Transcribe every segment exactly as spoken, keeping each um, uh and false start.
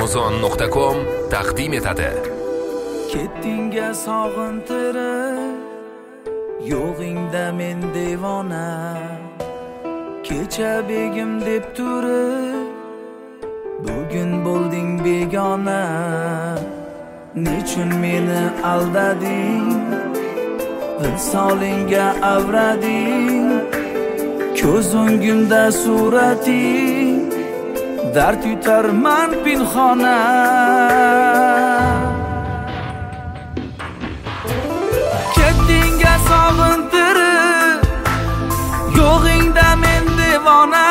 amazon nuqta com taqdim etadi. Ketdingga sog'intirib, yo'g'ingda men devona. Kecha begim deb turib, bugun bo'lding begona. Nechun meni aldading, visolingga avrading. Ko'z o'ngimda surating, dard yutarman pinhona. Ketdingga sog'intirib, yo'g'ingda men devona.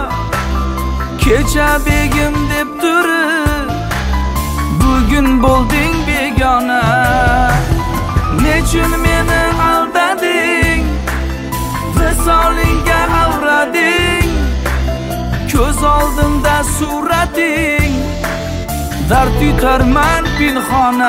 Kecha begim deb turib, bugun bo'lding begona. Nechun meni aldading, visolingga avrading. Ko'z oldimda surating, dard yutarman pinhona.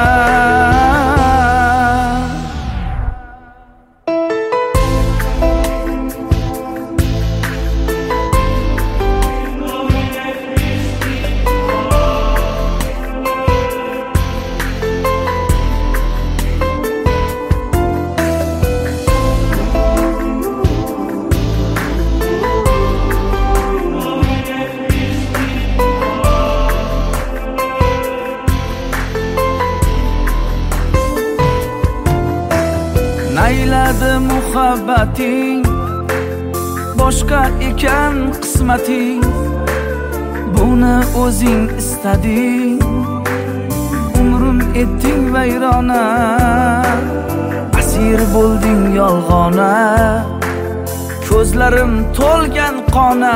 Nayladi muhabbating, boshqa ekan qismating. Buni o'zing istading, umrim etding vayrona. Asir bo'lding yolg'ona, ko'zlarim to'lgan qona.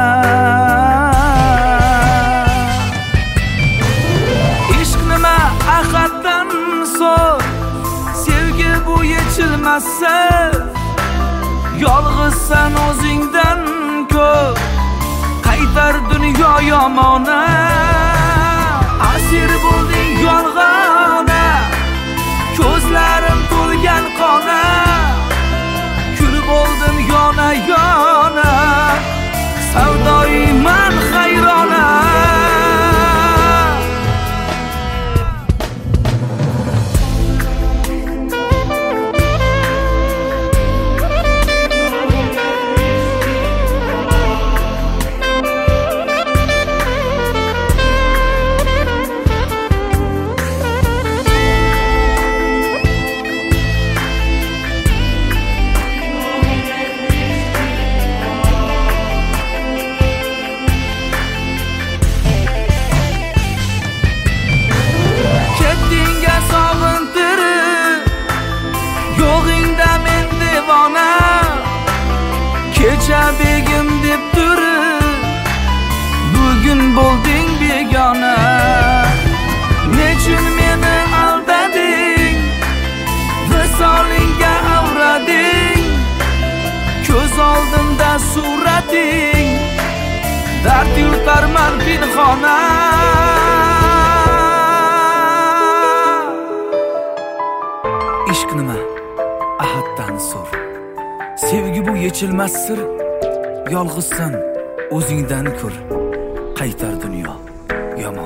Ishq nima ahaddan so'z, sevgi bu yechilmasa. Yolg'izsan o'zingdan ko'p, qaytar dunyo yomona. Asir bo'lding yolg'ona, ko'zlarim to'lgan qona. Kul bo'ldim yona yona, savdoyman hayrona. Kecha begim deb turib, bugun bo'lding begona. Nechun meni aldading, visolingga avrading. Ko'z oldimda surating, dard yutarman pinhona. Ishq nima ahaddan so'r, sevgi bu yechilmas sir. Yolg'izsan o'zingdan ko'r, qaytar dunyo yomon.